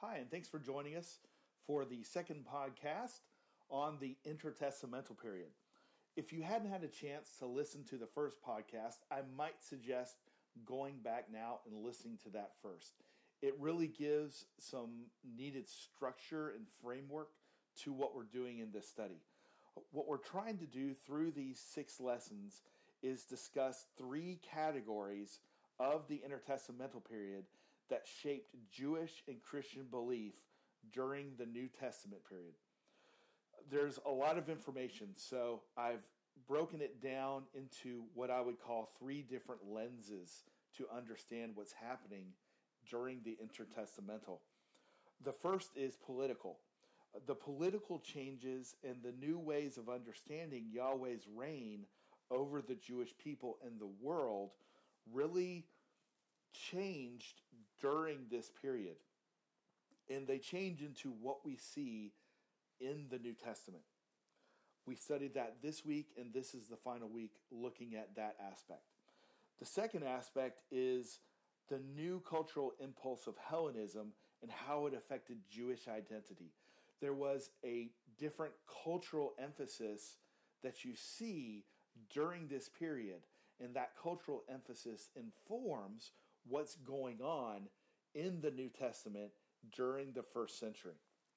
Hi, and thanks for joining us for the second podcast on the intertestamental period. If you hadn't had a chance to listen to the first podcast, I might suggest going back now and listening to that first. It really gives some needed structure and framework to what we're doing in this study. What we're trying to do through these 6 lessons is discuss 3 categories of the intertestamental period that shaped Jewish and Christian belief during the New Testament period. There's a lot of information, so I've broken it down into what I would call 3 different lenses to understand what's happening during the intertestamental. The first is political. The political changes and the new ways of understanding Yahweh's reign over the Jewish people and the world really changed during this period. And they change into what we see in the New Testament. We studied that this week, and this is the final week looking at that aspect. The second aspect is the new cultural impulse of Hellenism and how it affected Jewish identity. There was a different cultural emphasis that you see during this period, and that cultural emphasis informs what's going on in the New Testament during the first century.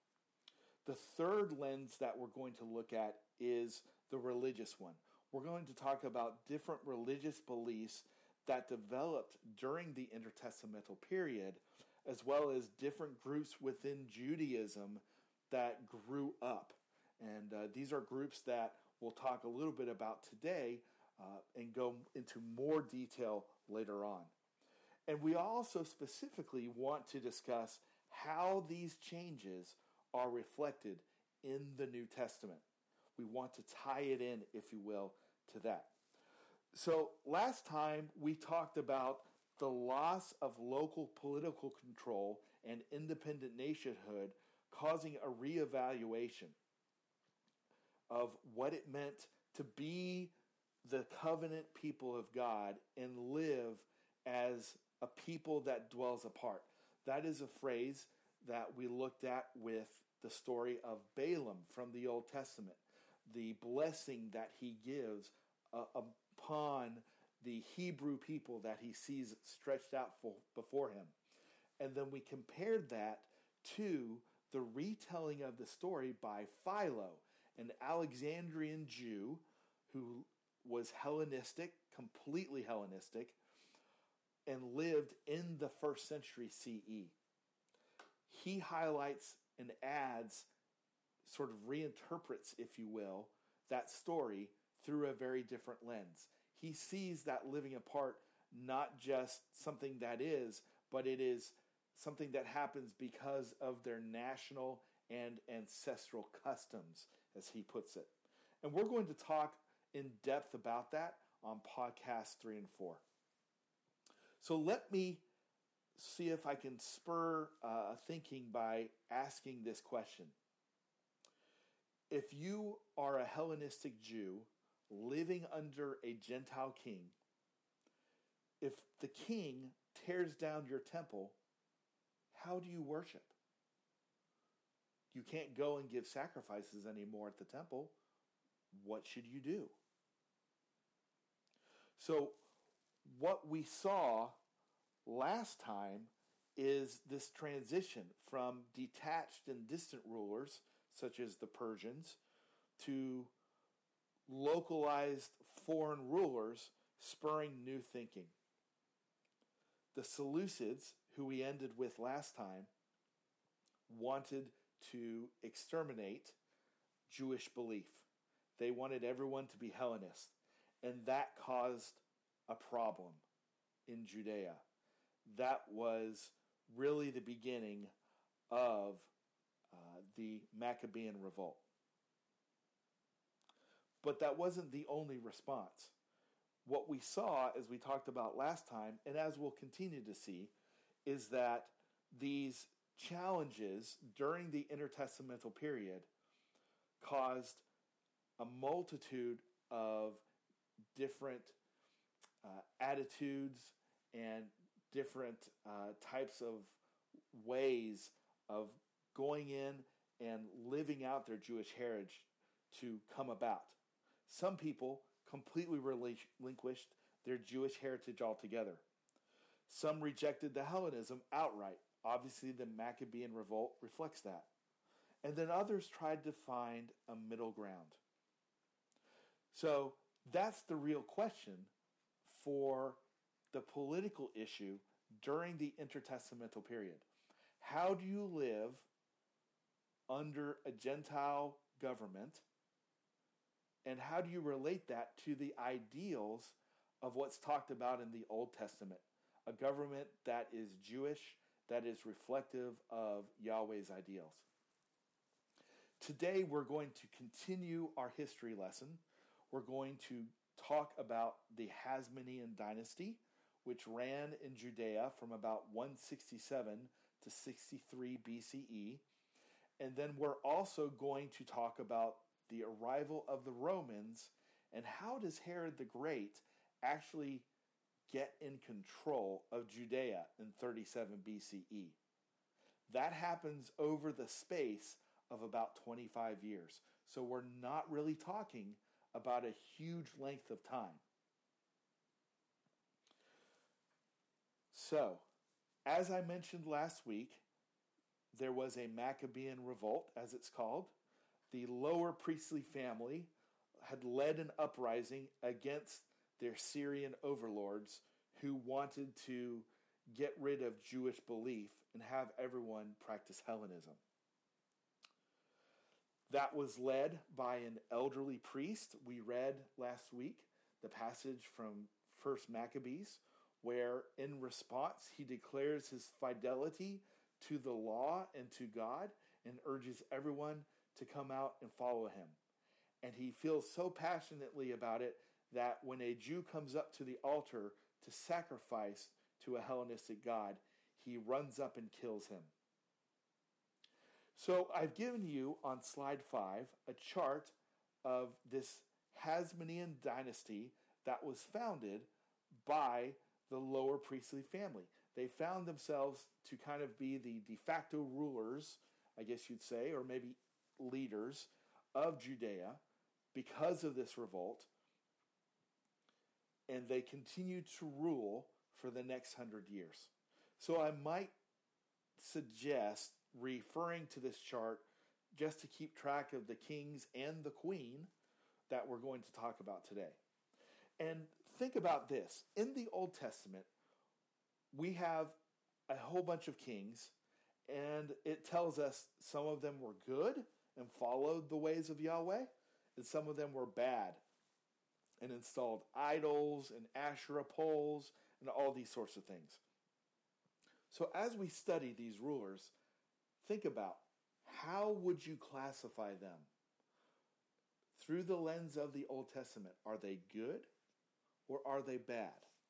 The third lens that we're going to look at is the religious one. We're going to talk about different religious beliefs that developed during the intertestamental period, as well as different groups within Judaism that grew up. And these are groups that we'll talk a little bit about today and go into more detail later on. And we also specifically want to discuss how these changes are reflected in the New Testament. We want to tie it in, if you will, to that. So last time we talked about the loss of local political control and independent nationhood causing a reevaluation of what it meant to be the covenant people of God and live as a people that dwells apart. That is a phrase that we looked at with the story of Balaam from the Old Testament, the blessing that he gives upon the Hebrew people that he sees stretched out before him. And then we compared that to the retelling of the story by Philo, an Alexandrian Jew who was Hellenistic, completely Hellenistic, and lived in the first century CE. He highlights and adds, sort of reinterprets, if you will, that story through a very different lens. He sees that living apart not just something that is, but it is something that happens because of their national and ancestral customs, as he puts it. And we're going to talk in depth about that on podcasts 3 and 4. So let me see if I can spur thinking by asking this question. If you are a Hellenistic Jew living under a Gentile king, if the king tears down your temple, how do you worship? You can't go and give sacrifices anymore at the temple. What should you do? So what we saw last time is this transition from detached and distant rulers, such as the Persians, to localized foreign rulers spurring new thinking. The Seleucids, who we ended with last time, wanted to exterminate Jewish belief. They wanted everyone to be Hellenist, and that caused a problem in Judea. That was really the beginning of the Maccabean revolt. But that wasn't the only response. What we saw, as we talked about last time, and as we'll continue to see, is that these challenges during the intertestamental period caused a multitude of different attitudes and different types of ways of going in and living out their Jewish heritage to come about. Some people completely relinquished their Jewish heritage altogether. Some rejected the Hellenism outright. Obviously, the Maccabean revolt reflects that. And then others tried to find a middle ground. So that's the real question for the political issue during the intertestamental period. How do you live under a Gentile government, and how do you relate that to the ideals of what's talked about in the Old Testament? A government that is Jewish, that is reflective of Yahweh's ideals. Today we're going to continue our history lesson. We're going to talk about the Hasmonean dynasty, which ran in Judea from about 167 to 63 BCE. And then we're also going to talk about the arrival of the Romans and how does Herod the Great actually get in control of Judea in 37 BCE. That happens over the space of about 25 years. So we're not really talking about a huge length of time. So, as I mentioned last week, there was a Maccabean revolt, as it's called. The lower priestly family had led an uprising against their Syrian overlords who wanted to get rid of Jewish belief and have everyone practice Hellenism. That was led by an elderly priest. We read last week the passage from 1 Maccabees, where in response he declares his fidelity to the law and to God and urges everyone to come out and follow him. And he feels so passionately about it that when a Jew comes up to the altar to sacrifice to a Hellenistic god, he runs up and kills him. So I've given you on slide 5 a chart of this Hasmonean dynasty that was founded by the lower priestly family. They found themselves to kind of be the de facto rulers, I guess you'd say, or maybe leaders of Judea because of this revolt. And they continued to rule for the next 100 years. So I might suggest referring to this chart just to keep track of the kings and the queen that we're going to talk about today. And think about this. In the Old Testament, we have a whole bunch of kings, and it tells us some of them were good and followed the ways of Yahweh, and some of them were bad and installed idols and Asherah poles and all these sorts of things. So as we study these rulers, think about how would you classify them? Through the lens of the Old Testament, are they good or are they bad?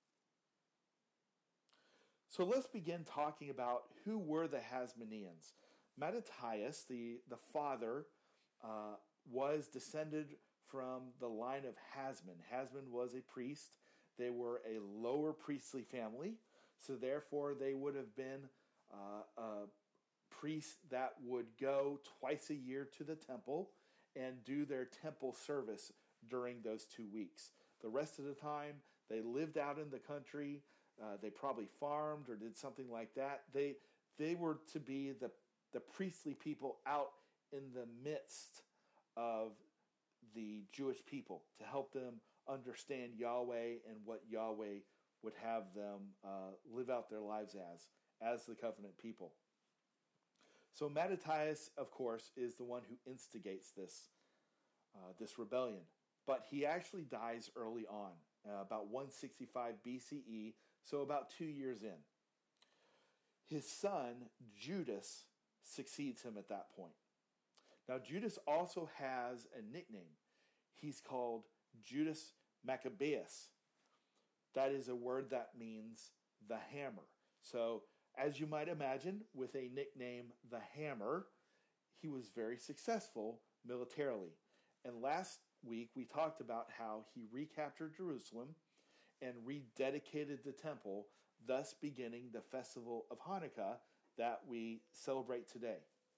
So let's begin talking about who were the Hasmoneans. Mattathias, the father, was descended from the line of Hasmon. Hasmon was a priest. They were a lower priestly family, so therefore they would have been priests that would go twice a year to the temple and do their temple service during those 2 weeks. The rest of the time, they lived out in the country. They probably farmed or did something like that. They were to be the priestly people out in the midst of the Jewish people to help them understand Yahweh and what Yahweh would have them live out their lives as the covenant people. So Mattathias, of course, is the one who instigates this rebellion. But he actually dies early on, about 165 BCE, so about 2 years in. His son, Judas, succeeds him at that point. Now, Judas also has a nickname. He's called Judas Maccabeus. That is a word that means the hammer. So, as you might imagine, with a nickname, the Hammer, he was very successful militarily. And last week, we talked about how he recaptured Jerusalem and rededicated the temple, thus beginning the festival of Hanukkah that we celebrate today.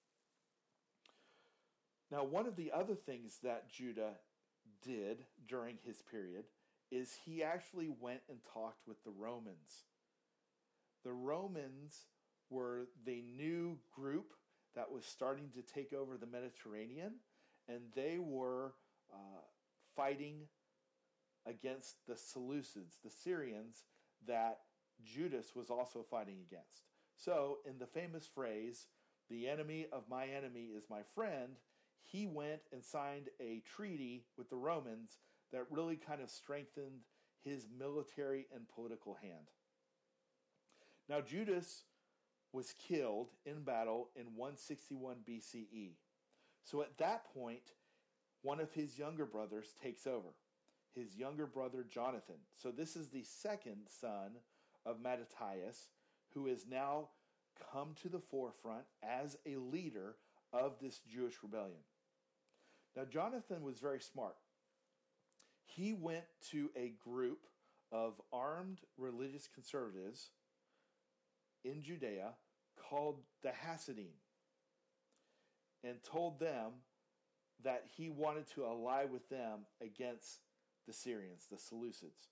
Now, one of the other things that Judah did during his period is he actually went and talked with the Romans. The Romans were the new group that was starting to take over the Mediterranean, and they were fighting against the Seleucids, the Syrians, that Judas was also fighting against. So, in the famous phrase, "The enemy of my enemy is my friend," he went and signed a treaty with the Romans that really kind of strengthened his military and political hand. Now, Judas was killed in battle in 161 BCE. So at that point, one of his younger brothers takes over, his younger brother Jonathan. So this is the second son of Mattathias, who has now come to the forefront as a leader of this Jewish rebellion. Now, Jonathan was very smart. He went to a group of armed religious conservatives in Judea called the Hasidim and told them that he wanted to ally with them against the Syrians, the Seleucids.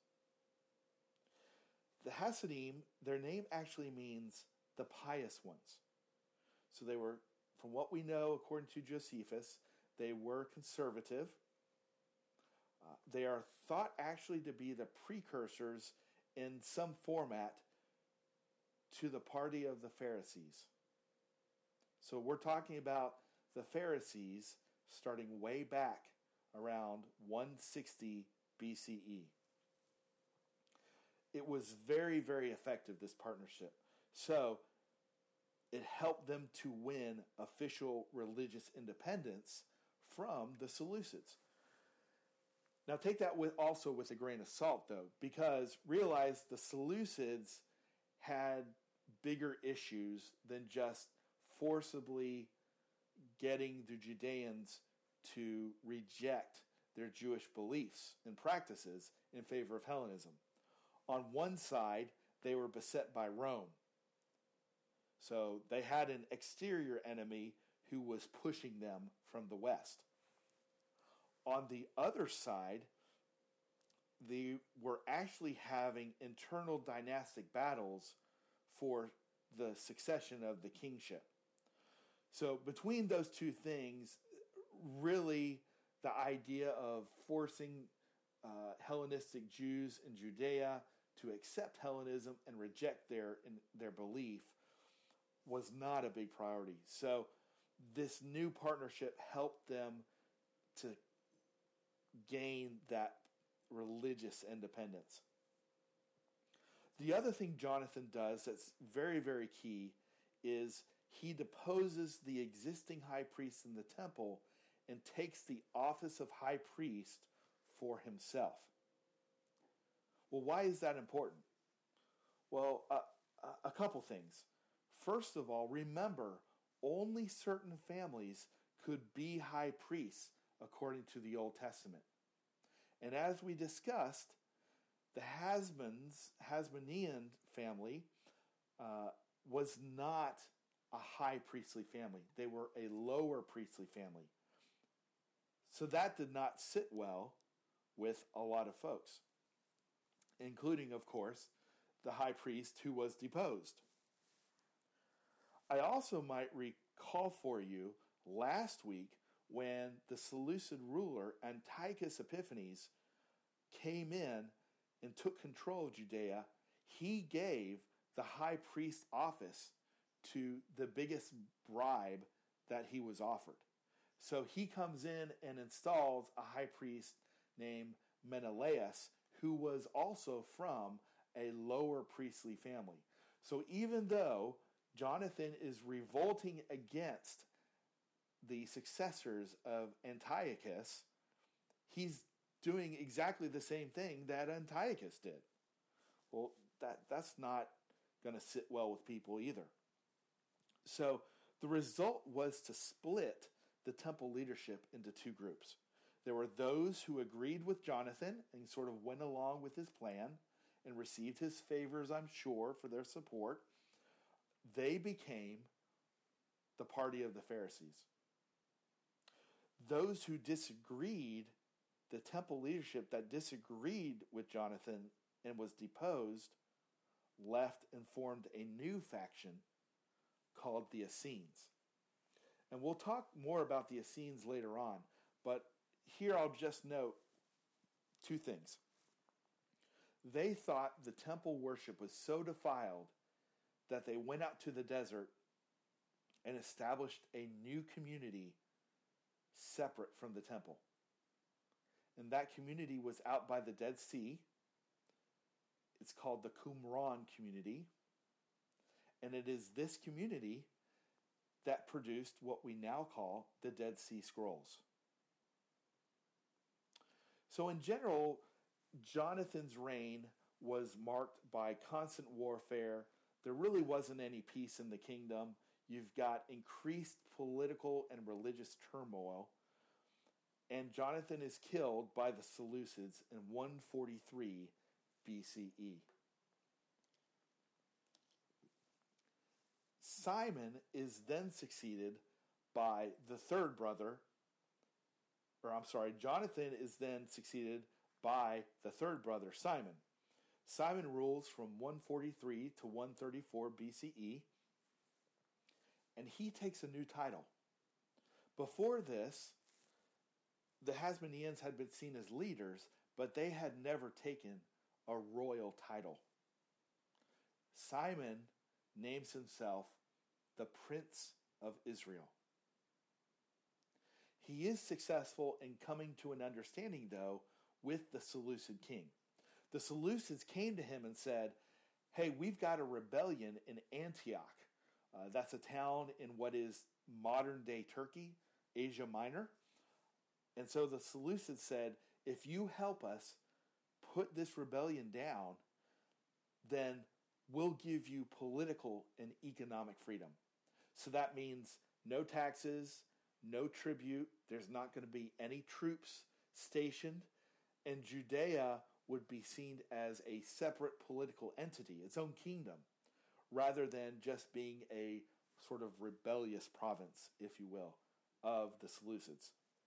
The Hasidim, their name actually means the pious ones. So they were, from what we know, according to Josephus, they were conservative. They are thought actually to be the precursors in some format to the party of the Pharisees. So we're talking about the Pharisees starting way back around 160 BCE. It was very, very effective, this partnership. So it helped them to win official religious independence from the Seleucids. Now take that also with a grain of salt, though, because realize the Seleucids had bigger issues than just forcibly getting the Judeans to reject their Jewish beliefs and practices in favor of Hellenism. On one side, they were beset by Rome. So they had an exterior enemy who was pushing them from the west. On the other side, they were actually having internal dynastic battles for the succession of the kingship. So between those two things, really the idea of forcing Hellenistic Jews in Judea to accept Hellenism and reject their belief was not a big priority. So this new partnership helped them to gain that religious independence. The other thing Jonathan does that's very, very key is he deposes the existing high priest in the temple and takes the office of high priest for himself. Well, why is that important? Well, a couple things. First of all, remember, only certain families could be high priests according to the Old Testament. And as we discussed, the Hasmonean family was not a high priestly family. They were a lower priestly family. So that did not sit well with a lot of folks, including, of course, the high priest who was deposed. I also might recall for you last week when the Seleucid ruler Antiochus Epiphanes came in and took control of Judea. He gave the high priest office to the biggest bribe that he was offered. So he comes in and installs a high priest named Menelaus, who was also from a lower priestly family. So even though Jonathan is revolting against the successors of Antiochus, he's doing exactly the same thing that Antiochus did. Well, that's not going to sit well with people either. So the result was to split the temple leadership into two groups. There were those who agreed with Jonathan and sort of went along with his plan and received his favors, I'm sure, for their support. they became the party of the Pharisees. Those who disagreed, the temple leadership that disagreed with Jonathan and was deposed, left and formed a new faction called the Essenes. And we'll talk more about the Essenes later on, but here I'll just note two things. They thought the temple worship was so defiled that they went out to the desert and established a new community separate from the temple. And that community was out by the Dead Sea. It's called the Qumran community. And it is this community that produced what we now call the Dead Sea Scrolls. So in general, Jonathan's reign was marked by constant warfare. There really wasn't any peace in the kingdom. You've got increased political and religious turmoil. And Jonathan is killed by the Seleucids in 143 BCE. Simon is then succeeded by the third brother, Jonathan is then succeeded by the third brother, Simon. Simon rules from 143 to 134 BCE, and he takes a new title. Before this, the Hasmoneans had been seen as leaders, but they had never taken a royal title. Simon names himself the Prince of Israel. He is successful in coming to an understanding, though, with the Seleucid king. The Seleucids came to him and said, hey, we've got a rebellion in Antioch. That's a town in what is modern-day Turkey, Asia Minor. And so the Seleucids said, if you help us put this rebellion down, then we'll give you political and economic freedom. So that means no taxes, no tribute, there's not going to be any troops stationed, and Judea would be seen as a separate political entity, its own kingdom, rather than just being a sort of rebellious province, if you will, of the Seleucids.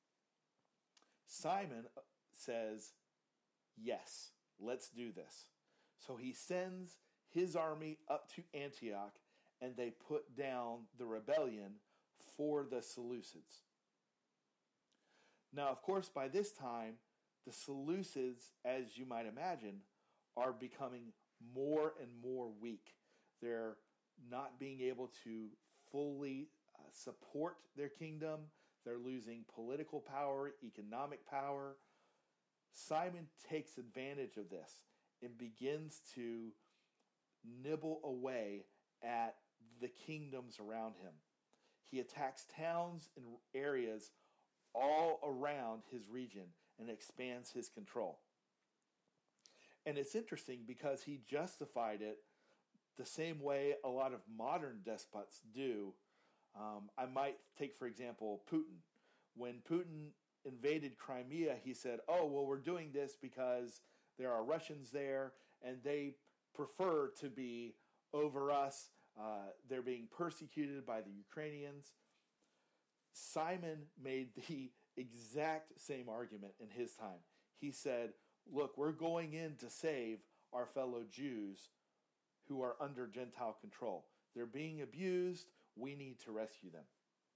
Simon says, yes, let's do this. So he sends his army up to Antioch, and they put down the rebellion for the Seleucids. Now, of course, by this time, the Seleucids, as you might imagine, are becoming more and more weak. They're not being able to fully support their kingdom. They're losing political power, economic power. Simon takes advantage of this and begins to nibble away at the kingdoms around him. He attacks towns and areas all around his region and expands his control. And it's interesting because he justified it the same way a lot of modern despots do. I might take, for example, Putin. When Putin invaded Crimea, he said, oh, well, we're doing this because there are Russians there and they prefer to be over us. They're being persecuted by the Ukrainians. Simon made the exact same argument in his time. He said, look, we're going in to save our fellow Jews who are under Gentile control. They're being abused. We need to rescue them.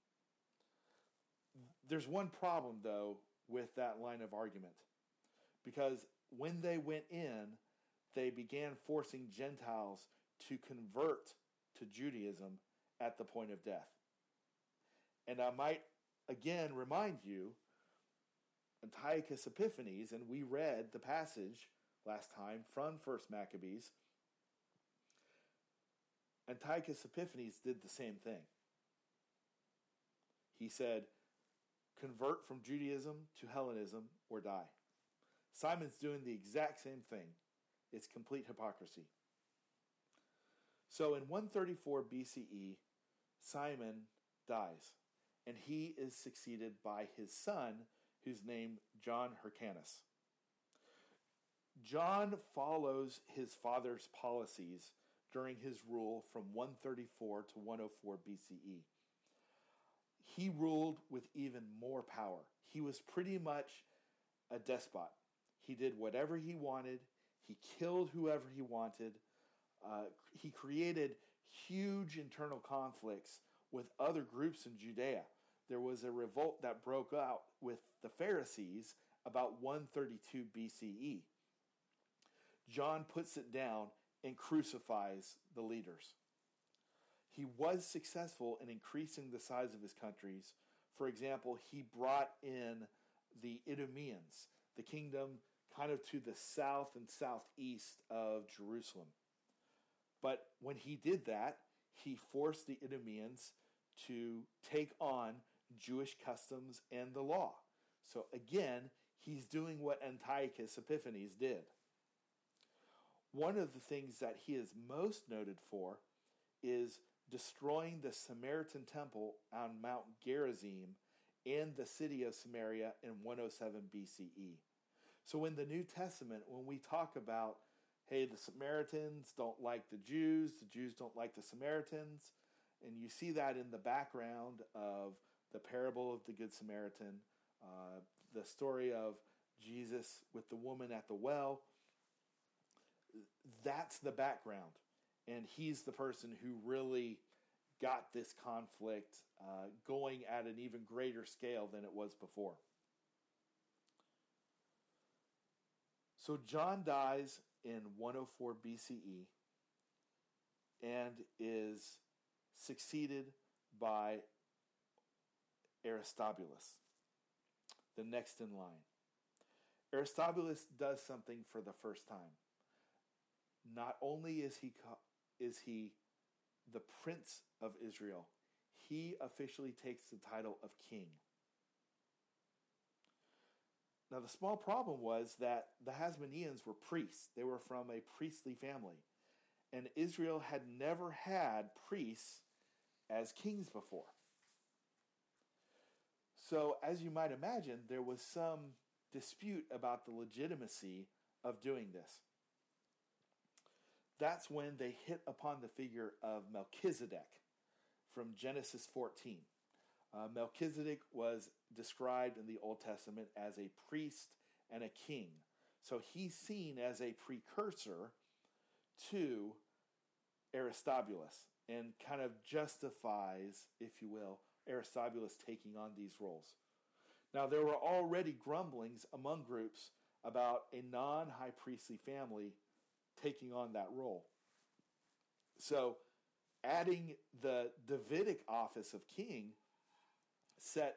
There's one problem, though, with that line of argument. Because when they went in, they began forcing Gentiles to convert to Judaism at the point of death. And I might again remind you, Antiochus Epiphanes, and we read the passage last time from 1 Maccabees, Antiochus Epiphanes did the same thing. He said, convert from Judaism to Hellenism or die. Simon's doing the exact same thing. It's complete hypocrisy. So in 134 BCE, Simon dies, and he is succeeded by his son, who's named John Hyrcanus. John follows his father's policies during his rule from 134 to 104 BCE. He ruled with even more power. He was pretty much a despot. He did whatever he wanted. He killed whoever he wanted. He created huge internal conflicts with other groups in Judea. There was a revolt that broke out with the Pharisees about 132 BCE. John puts it down and crucifies the leaders. He was successful in increasing the size of his countries. For example, he brought in the Idumeans, the kingdom kind of to the south and southeast of Jerusalem. But when he did that, he forced the Idumeans to take on Jewish customs and the law. So again, he's doing what Antiochus Epiphanes did. One of the things that he is most noted for is destroying the Samaritan temple on Mount Gerizim and the city of Samaria in 107 BCE. So in the New Testament, when we talk about, hey, the Samaritans don't like the Jews don't like the Samaritans, and you see that in the background of the parable of the Good Samaritan, the story of Jesus with the woman at the well, that's the background. And he's the person who really got this conflict going at an even greater scale than it was before. So John dies in 104 BCE and is succeeded by Aristobulus, the next in line. Aristobulus does something for the first time. Not only is he the prince of Israel, he officially takes the title of king. Now, the small problem was that the Hasmoneans were priests. They were from a priestly family. And Israel had never had priests as kings before. So, as you might imagine, there was some dispute about the legitimacy of doing this. That's when they hit upon the figure of Melchizedek from Genesis 14. Melchizedek was described in the Old Testament as a priest and a king. So he's seen as a precursor to Aristobulus and kind of justifies, if you will, Aristobulus taking on these roles. Now, there were already grumblings among groups about a non-high priestly family taking on that role. So adding the Davidic office of king set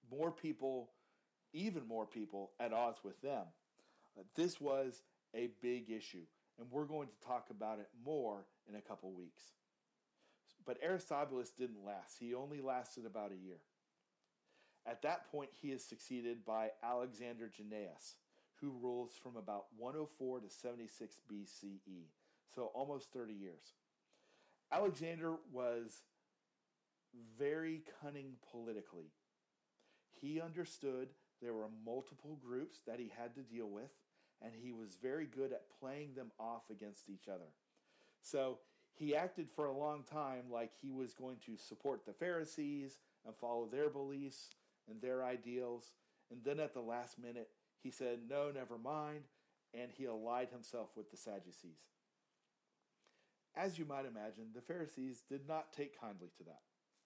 even more people at odds with them. This was a big issue, and we're going to talk about it more in a couple weeks. But Aristobulus didn't last. He only lasted about a year. At that point, he is succeeded by Alexander Jannaeus, who rules from about 104 to 76 BCE, so almost 30 years. Alexander was very cunning politically. He understood there were multiple groups that he had to deal with, and he was very good at playing them off against each other. So he acted for a long time like he was going to support the Pharisees and follow their beliefs and their ideals, and then at the last minute, he said, no, never mind, and he allied himself with the Sadducees. As you might imagine, the Pharisees did not take kindly to that.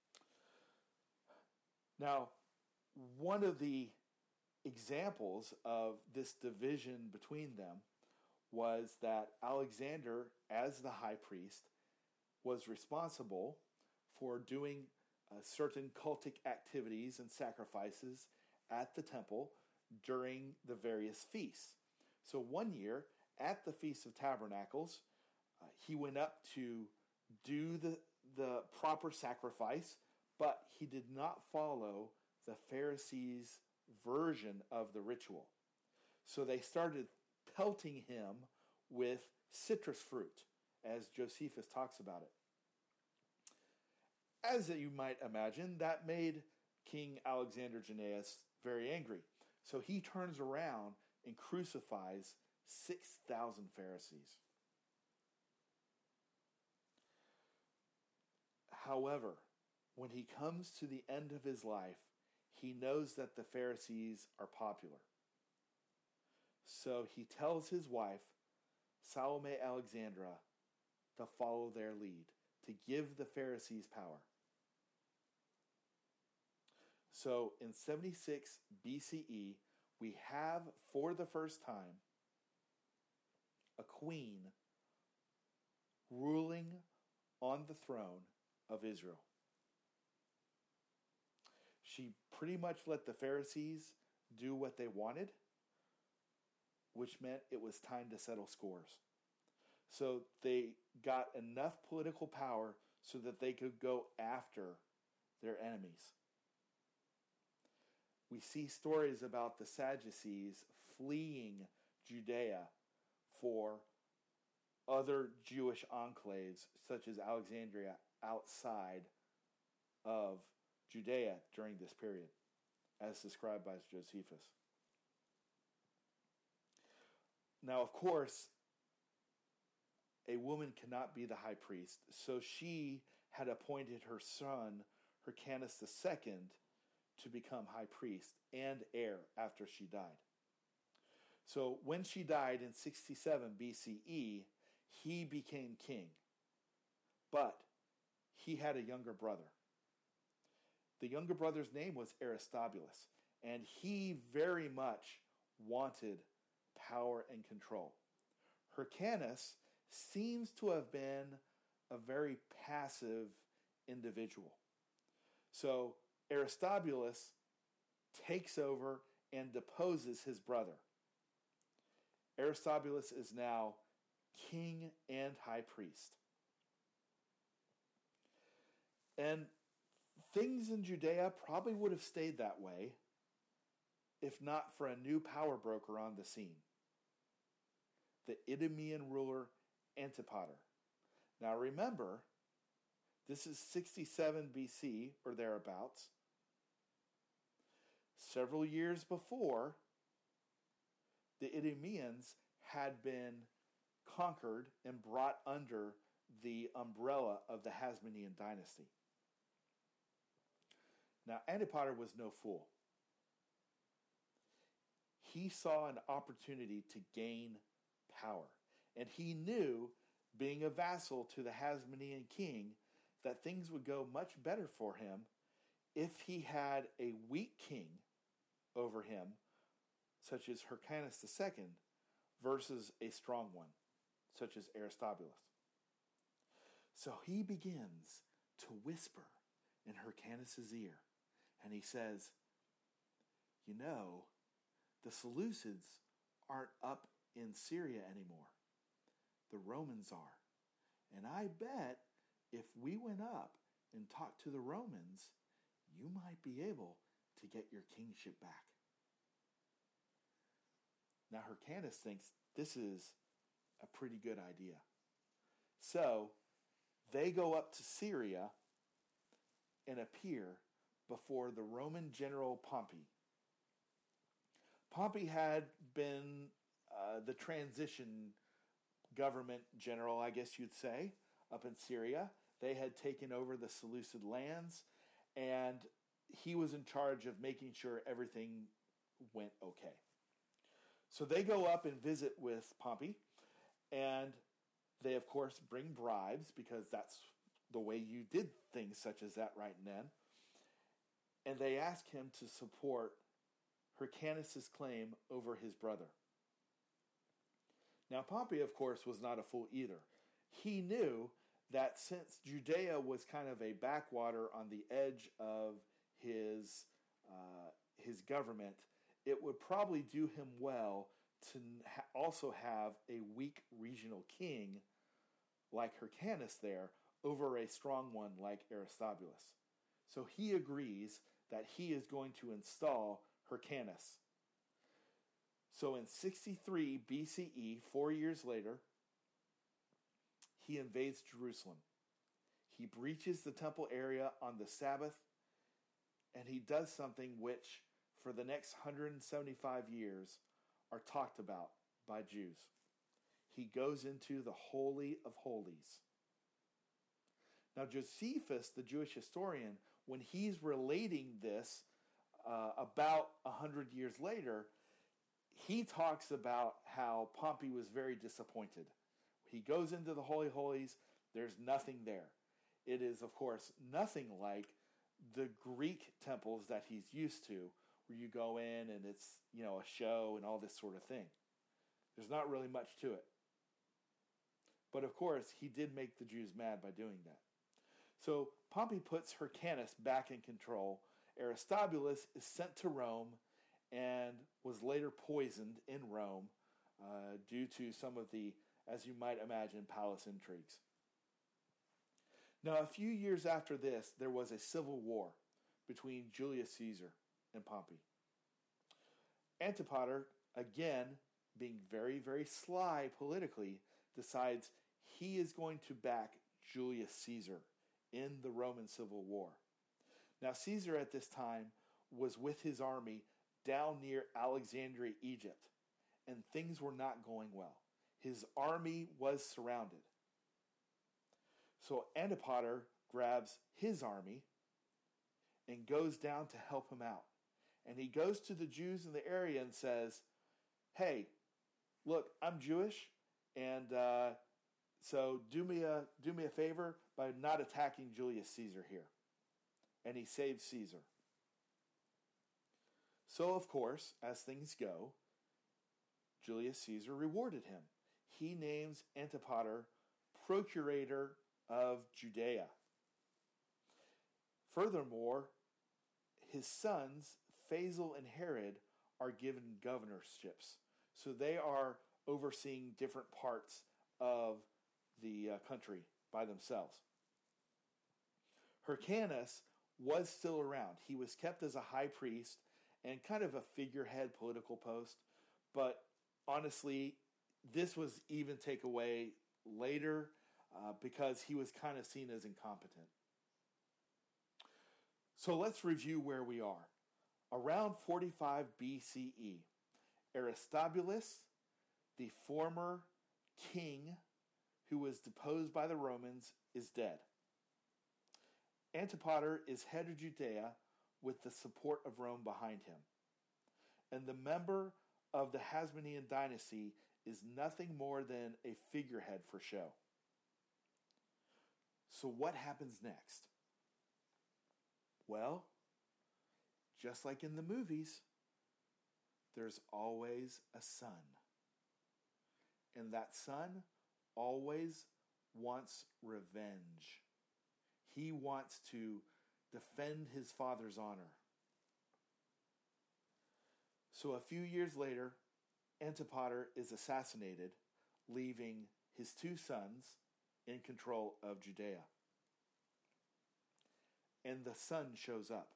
Now, one of the examples of this division between them was that Alexander, as the high priest, was responsible for doing certain cultic activities and sacrifices at the temple during the various feasts. So one year, at the Feast of Tabernacles, he went up to do the proper sacrifice, but he did not follow the Pharisees' version of the ritual. So they started pelting him with citrus fruit, as Josephus talks about it. As you might imagine, that made King Alexander Jannaeus very angry. So he turns around and crucifies 6,000 Pharisees. However, when he comes to the end of his life, he knows that the Pharisees are popular. So he tells his wife, Salome Alexandra, to follow their lead, to give the Pharisees power. So in 76 BCE, we have, for the first time, a queen ruling on the throne of Israel. She pretty much let the Pharisees do what they wanted, which meant it was time to settle scores. So they got enough political power so that they could go after their enemies. We see stories about the Sadducees fleeing Judea for other Jewish enclaves, such as Alexandria, outside of Judea during this period, as described by Josephus. Now, of course, a woman cannot be the high priest, so she had appointed her son, Hyrcanus II, to become high priest and heir after she died. So when she died in 67 BCE, he became king. But he had a younger brother. The younger brother's name was Aristobulus, and he very much wanted power and control. Hyrcanus seems to have been a very passive individual. So Aristobulus takes over and deposes his brother. Aristobulus is now king and high priest. And things in Judea probably would have stayed that way if not for a new power broker on the scene, the Idumean ruler Antipater. Now remember, this is 67 BC or thereabouts. Several years before, the Idumeans had been conquered and brought under the umbrella of the Hasmonean dynasty. Now, Antipater was no fool. He saw an opportunity to gain power, and he knew, being a vassal to the Hasmonean king, that things would go much better for him if he had a weak king over him, such as Hyrcanus II, versus a strong one, such as Aristobulus. So he begins to whisper in Hyrcanus' ear, and he says, you know, the Seleucids aren't up in Syria anymore. The Romans are. And I bet if we went up and talked to the Romans, you might be able to get your kingship back. Now Hyrcanus thinks this is a pretty good idea. So they go up to Syria and appear before the Roman general Pompey. Pompey had been the transition government general, I guess you'd say, up in Syria. They had taken over the Seleucid lands, and he was in charge of making sure everything went okay. So they go up and visit with Pompey, and they, of course, bring bribes, because that's the way you did things such as that right then. And they ask him to support Hyrcanus' claim over his brother. Now, Pompey, of course, was not a fool either. He knew that since Judea was kind of a backwater on the edge of his government, it would probably do him well to also have a weak regional king like Hyrcanus there over a strong one like Aristobulus. So he agrees that he is going to install Hyrcanus. So in 63 BCE, 4 years later, he invades Jerusalem. He breaches the temple area on the Sabbath, and he does something which, for the next 175 years, are talked about by Jews. He goes into the Holy of Holies. Now, Josephus, the Jewish historian, when he's relating this about 100 years later, he talks about how Pompey was very disappointed. He goes into the Holy Holies, there's nothing there. It is, of course, nothing like the Greek temples that he's used to, where you go in and it's, a show and all this sort of thing. There's not really much to it. But of course, he did make the Jews mad by doing that. So Pompey puts Hyrcanus back in control. Aristobulus is sent to Rome and was later poisoned in Rome due to some of the, as you might imagine, palace intrigues. Now, a few years after this, there was a civil war between Julius Caesar and Pompey. Antipater, again, being very, very sly politically, decides he is going to back Julius Caesar in the Roman Civil War. Now, Caesar at this time was with his army down near Alexandria, Egypt, and things were not going well. His army was surrounded. So Antipater grabs his army and goes down to help him out. And he goes to the Jews in the area and says, hey, look, I'm Jewish, and so do me a favor by not attacking Julius Caesar here. And he saves Caesar. So, of course, as things go, Julius Caesar rewarded him. He names Antipater procurator of Judea. Furthermore, his sons, Phasael and Herod, are given governorships. So they are overseeing different parts of the country by themselves. Hyrcanus was still around. He was kept as a high priest and kind of a figurehead political post. But honestly, this was even taken away later because he was kind of seen as incompetent. So let's review where we are. Around 45 BCE, Aristobulus, the former king who was deposed by the Romans, is dead. Antipater is head of Judea with the support of Rome behind him. And the member of the Hasmonean dynasty is nothing more than a figurehead for show. So what happens next? Well, just like in the movies, there's always a son. And that son always wants revenge. He wants to defend his father's honor. So a few years later, Antipater is assassinated, leaving his two sons in control of Judea. And the son shows up.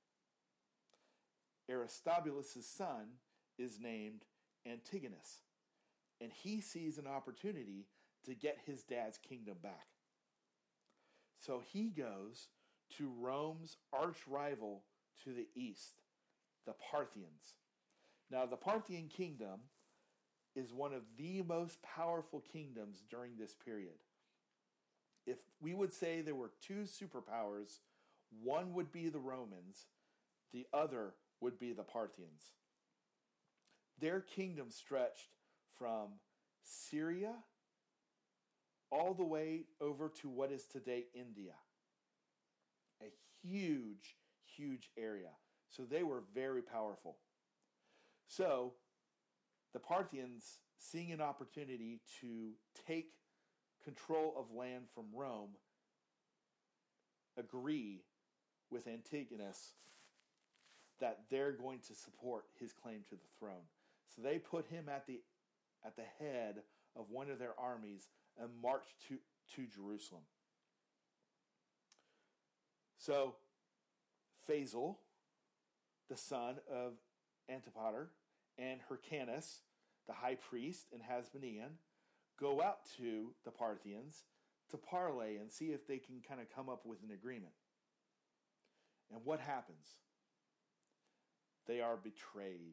Aristobulus' son is named Antigonus, and he sees an opportunity to get his dad's kingdom back. So he goes to Rome's arch rival to the east, the Parthians. Now, the Parthian kingdom is one of the most powerful kingdoms during this period. If we would say there were two superpowers, one would be the Romans, the other would be the Parthians. Their kingdom stretched from Syria all the way over to what is today India. A huge, huge area. So they were very powerful. So the Parthians, seeing an opportunity to take control of land from Rome, agree with Antigonus that they're going to support his claim to the throne. So they put him at the head of one of their armies and marched to Jerusalem. So Phasael, the son of Antipater, and Hyrcanus, the high priest and Hasmonean, go out to the Parthians to parley and see if they can kind of come up with an agreement. And what happens? They are betrayed.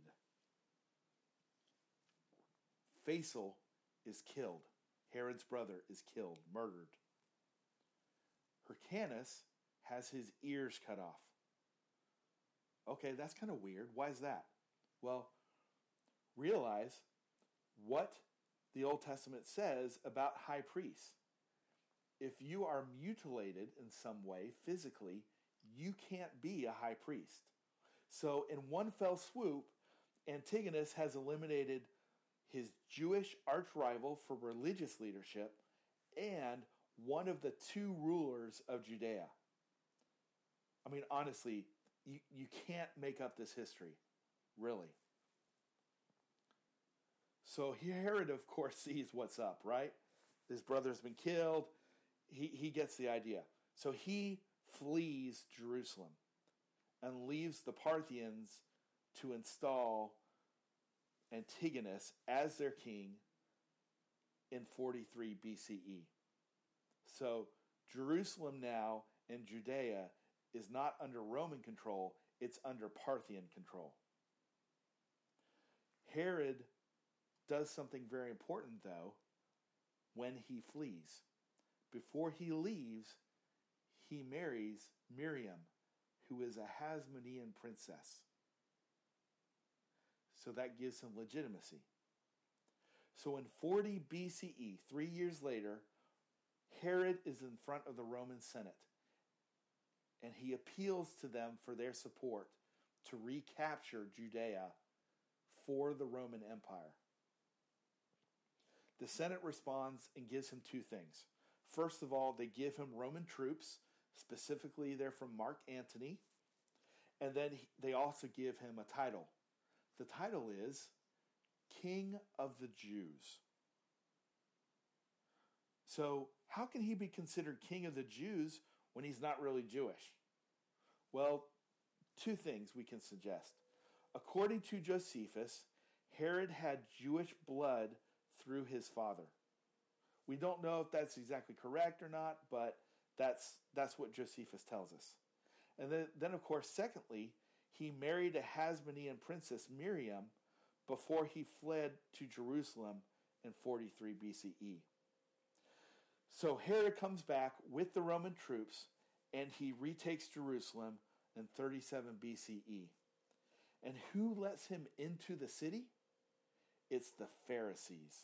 Phasael is killed. Herod's brother is killed, murdered. Hyrcanus has his ears cut off. Okay, that's kind of weird. Why is that? Well, realize what the Old Testament says about high priests. If you are mutilated in some way physically, you can't be a high priest. So in one fell swoop, Antigonus has eliminated his Jewish arch-rival for religious leadership and one of the two rulers of Judea. I mean, honestly, you can't make up this history, really. So Herod, of course, sees what's up, right? His brother's been killed. He gets the idea. So he flees Jerusalem and leaves the Parthians to install Antigonus as their king in 43 BCE. So Jerusalem now and Judea is not under Roman control, it's under Parthian control. Herod does something very important, though, when he flees. Before he leaves, he marries Miriam, who is a Hasmonean princess. So that gives him legitimacy. So in 40 BCE, 3 years later, Herod is in front of the Roman Senate, and he appeals to them for their support to recapture Judea for the Roman Empire. The Senate responds and gives him two things. First of all, they give him Roman troops, specifically they're from Mark Antony, and then they also give him a title. The title is King of the Jews. So how can he be considered King of the Jews when he's not really Jewish? Well, two things we can suggest. According to Josephus, Herod had Jewish blood through his father. We don't know if that's exactly correct or not, but that's what Josephus tells us. And then of course, secondly, he married a Hasmonean princess, Miriam, before he fled to Jerusalem in 43 BCE. So Herod comes back with the Roman troops, and he retakes Jerusalem in 37 BCE. And who lets him into the city? It's the Pharisees.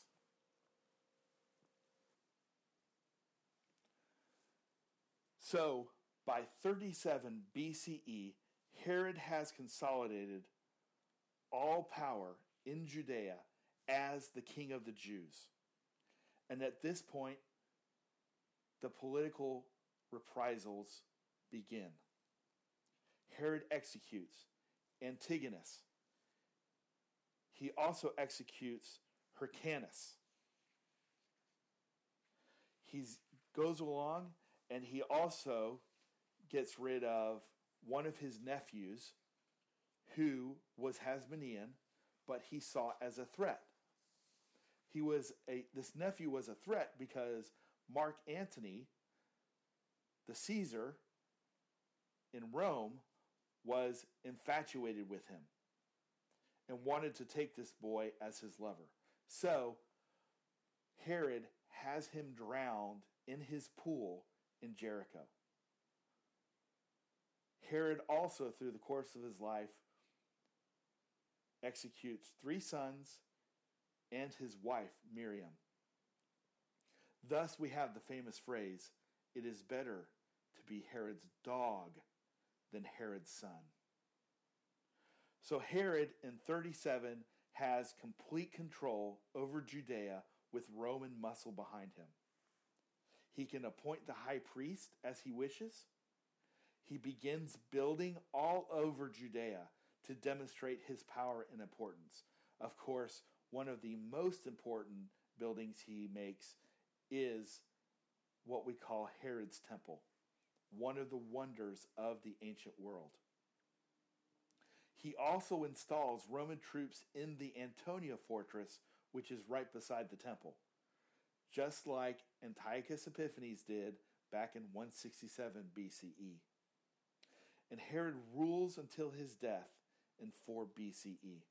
So, by 37 BCE, Herod has consolidated all power in Judea as the king of the Jews. And at this point, the political reprisals begin. Herod executes Antigonus. He also executes Hyrcanus. He goes along and he also gets rid of one of his nephews who was Hasmonean, but he saw as a threat. This nephew was a threat because Mark Antony, the Caesar in Rome, was infatuated with him and wanted to take this boy as his lover. So Herod has him drowned in his pool in Jericho. Herod also, through the course of his life, executes 3 sons and his wife, Miriam. Thus we have the famous phrase, "It is better to be Herod's dog than Herod's son." So Herod in 37 has complete control over Judea with Roman muscle behind him. He can appoint the high priest as he wishes. He begins building all over Judea to demonstrate his power and importance. Of course, one of the most important buildings he makes is what we call Herod's Temple, one of the wonders of the ancient world. He also installs Roman troops in the Antonia fortress, which is right beside the temple, just like Antiochus Epiphanes did back in 167 BCE. And Herod rules until his death in 4 BCE.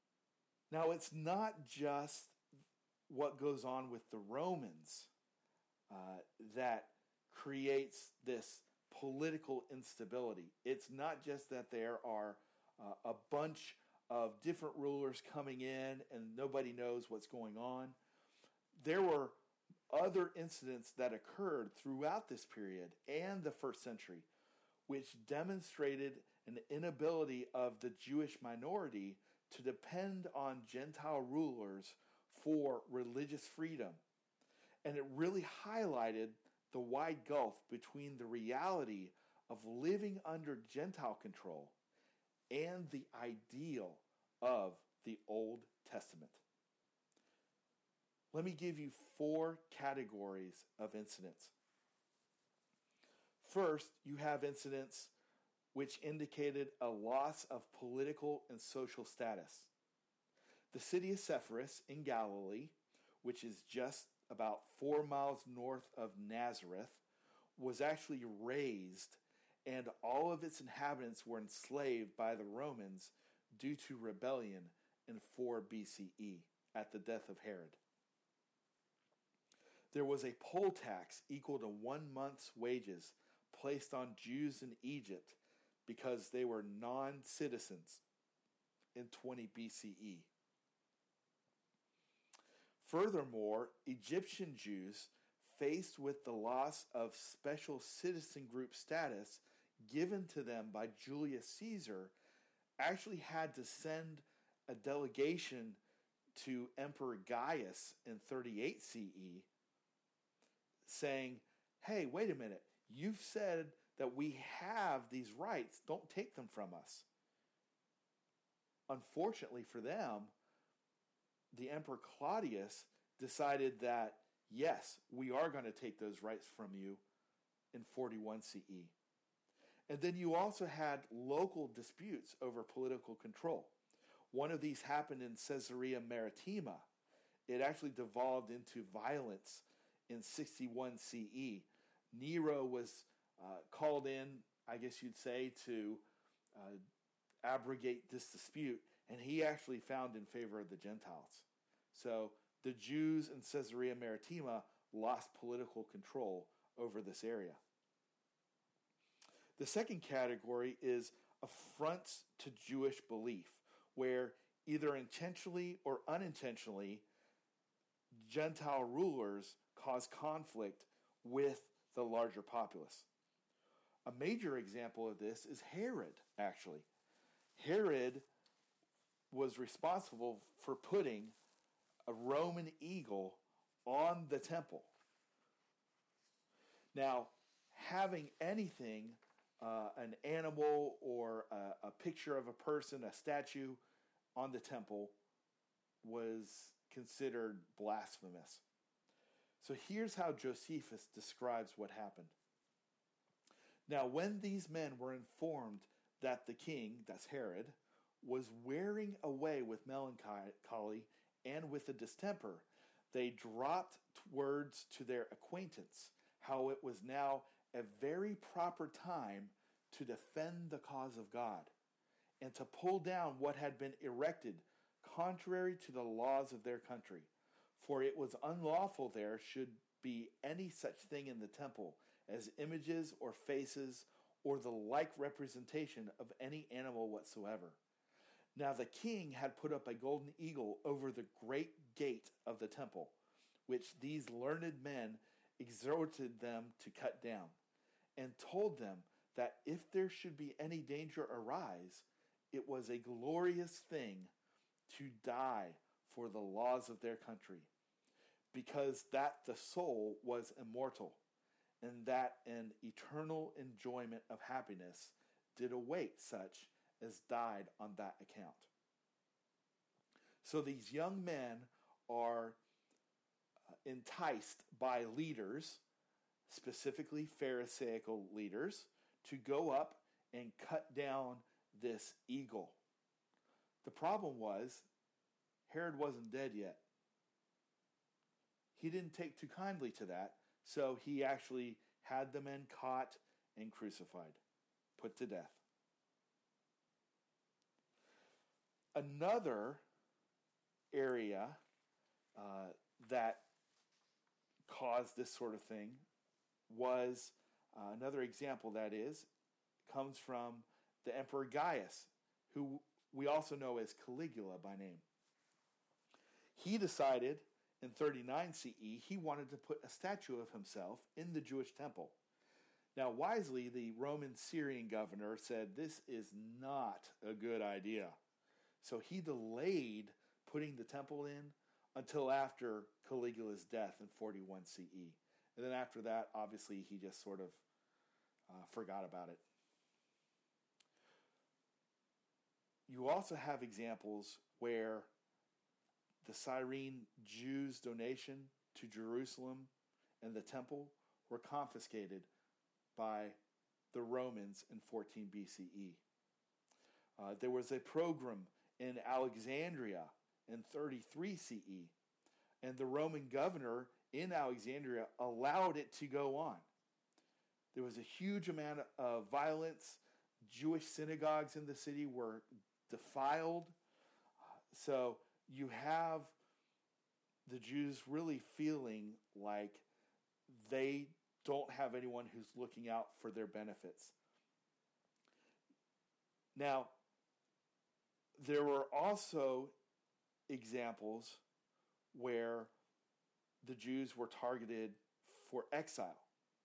Now, it's not just what goes on with the Romans. that creates this political instability. It's not just that there are a bunch of different rulers coming in and nobody knows what's going on. There were other incidents that occurred throughout this period and the first century, which demonstrated an inability of the Jewish minority to depend on Gentile rulers for religious freedom. And it really highlighted the wide gulf between the reality of living under Gentile control and the ideal of the Old Testament. Let me give you 4 categories of incidents. First, you have incidents which indicated a loss of political and social status. The city of Sepphoris in Galilee, which is just about 4 miles north of Nazareth, was actually razed, and all of its inhabitants were enslaved by the Romans due to rebellion in 4 BCE at the death of Herod. There was a poll tax equal to 1 month's wages placed on Jews in Egypt because they were non-citizens in 20 BCE. Furthermore, Egyptian Jews, faced with the loss of special citizen group status given to them by Julius Caesar, actually had to send a delegation to Emperor Gaius in 38 CE saying, hey, wait a minute, you've said that we have these rights, don't take them from us. Unfortunately for them, the Emperor Claudius decided that, yes, we are going to take those rights from you in 41 CE. And then you also had local disputes over political control. One of these happened in Caesarea Maritima. It actually devolved into violence in 61 CE. Nero was called in, I guess you'd say, to abrogate this dispute, and he actually found in favor of the Gentiles. So the Jews in Caesarea Maritima lost political control over this area. The second category is affronts to Jewish belief, where either intentionally or unintentionally, Gentile rulers cause conflict with the larger populace. A major example of this is Herod, actually. Herod was responsible for putting a Roman eagle on the temple. Now, having anything, an animal or a picture of a person, a statue on the temple was considered blasphemous. So here's how Josephus describes what happened. Now, when these men were informed that the king, that's Herod, was wearing away with melancholy and with a distemper, they dropped words to their acquaintance how it was now a very proper time to defend the cause of God and to pull down what had been erected contrary to the laws of their country. For it was unlawful there should be any such thing in the temple as images or faces or the like representation of any animal whatsoever. Now the king had put up a golden eagle over the great gate of the temple, which these learned men exhorted them to cut down, and told them that if there should be any danger arise, it was a glorious thing to die for the laws of their country, because that the soul was immortal, and that an eternal enjoyment of happiness did await such as died on that account. So these young men are enticed by leaders, specifically Pharisaical leaders, to go up and cut down this eagle. The problem was, Herod wasn't dead yet. He didn't take too kindly to that, so he actually had the men caught and crucified, put to death. Another area that caused this sort of thing was another example that comes from the Emperor Gaius, who we also know as Caligula by name. He decided in 39 CE he wanted to put a statue of himself in the Jewish temple. Now, wisely, the Roman Syrian governor said this is not a good idea. So he delayed putting the temple in until after Caligula's death in 41 CE. And then after that, obviously, he just sort of forgot about it. You also have examples where the Cyrene Jews' donation to Jerusalem and the temple were confiscated by the Romans in 14 BCE. There was a pogrom in Alexandria in 33 CE, and the Roman governor in Alexandria allowed it to go on. There was a huge amount of violence. Jewish synagogues in the city were defiled. So you have the Jews really feeling like they don't have anyone who's looking out for their benefits. Now, there were also examples where the Jews were targeted for exile.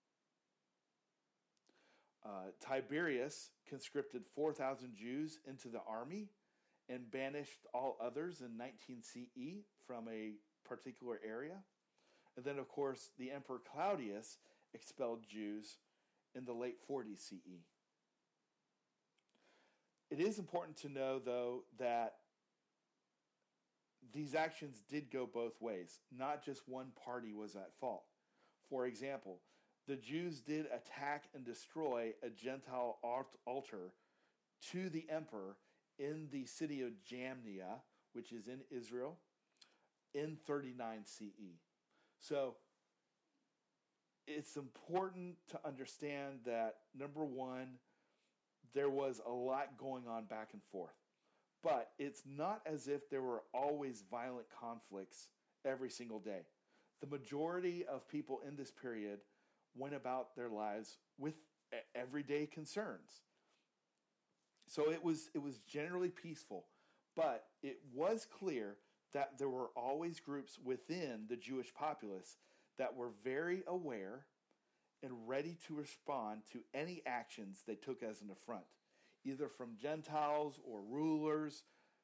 Tiberius conscripted 4,000 Jews into the army and banished all others in 19 CE from a particular area. And then, of course, the Emperor Claudius expelled Jews in the late 40s CE. It is important to know, though, that these actions did go both ways. Not just one party was at fault. For example, the Jews did attack and destroy a Gentile altar to the emperor in the city of Jamnia, which is in Israel, in 39 CE. So it's important to understand that, number one, there was a lot going on back and forth. But it's not as if there were always violent conflicts every single day. The majority of people in this period went about their lives with everyday concerns. So it was generally peaceful, but it was clear that there were always groups within the Jewish populace that were very aware and ready to respond to any actions they took as an affront, either from Gentiles or rulers,